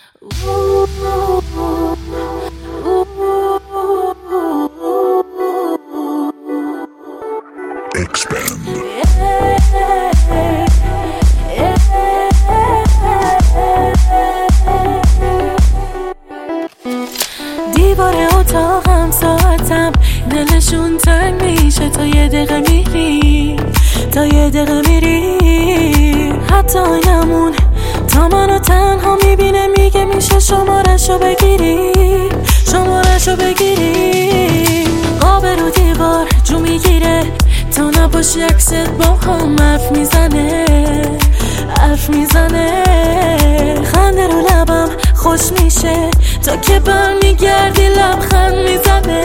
دیوار اتاقم ساعتم دلشون تنگ میشه تا یه دقیقه میری حتی اینمون تا منو تنها میبینه میگه میشه شمارشو بگیری آب رو دیوار جو میگیره تا نباشی عکست با هم حرف میزنه خنده رو لبم خوش میشه تا که برمیگردی لبخند میزنه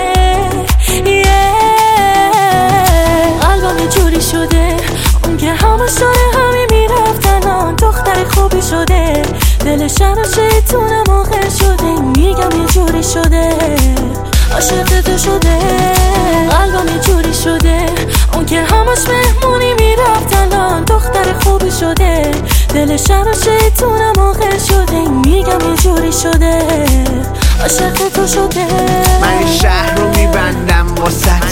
قلبم یه جوری شده اون که همش داره همین میرفت الان دختر خوبی شده دلش رو شیطونه موقع شده میگم یه جوری شده عاشق تو شده قلبم یه جوری شده اون که همش مهمونی میرفت الان دختر خوبی شده دلش رو شیطونه موقع شده میگم یه جوری شده عاشق تو شده من شهر رو میبندم واسط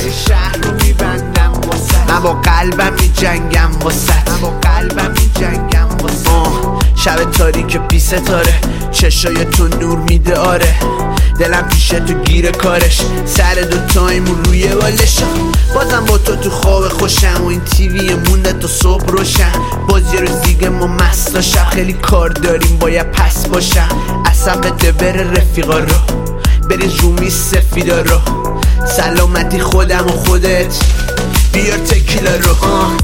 من با قلبم میجنگم واسط شب تاریک بی ستاره چشای تو نور میده آره دلم پیشه تو گیر کارش سر دوتایمون روی بالشا بازم با تو خواب خوشم و این تیوی مونده تا صبح روشن باز یه روز دیگه ما مستا شب خیلی کار داریم باید پس باشم اصلا بده بره رفیقا رو بری زومی سفیدا رو سلامتی خودم و خودت بیار تکیلا رو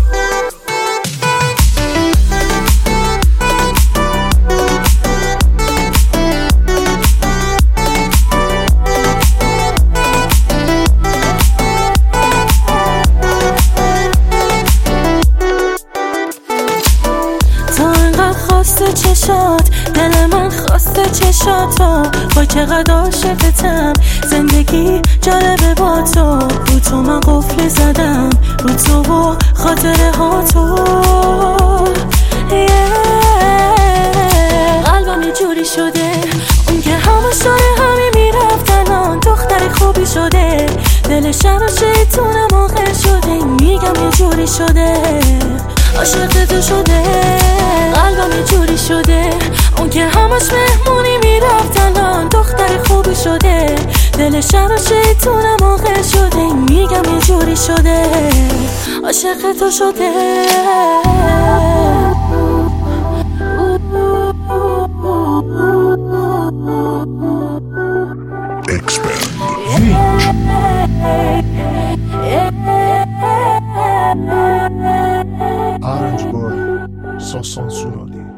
خواسته چشات دل من خواسته چشاتو با چقدر عاشقتم زندگی جالبه با تو رو تو من قفلی زدم رو تو و خاطره ها تو قلبم یه جوری شده اون که همش داره همین میرفت الان دختر خوبی شده دلش رو شیطونه موقع شده میگم یه جوری شده عاشق تو شده قلبم یه جوری شده اون که همش مهمونی میرفت الان دختر خوبی شده دلش رو شیطونه موقع شده میگم یه جوری شده عاشق تو شده Orange Boy, sans censure.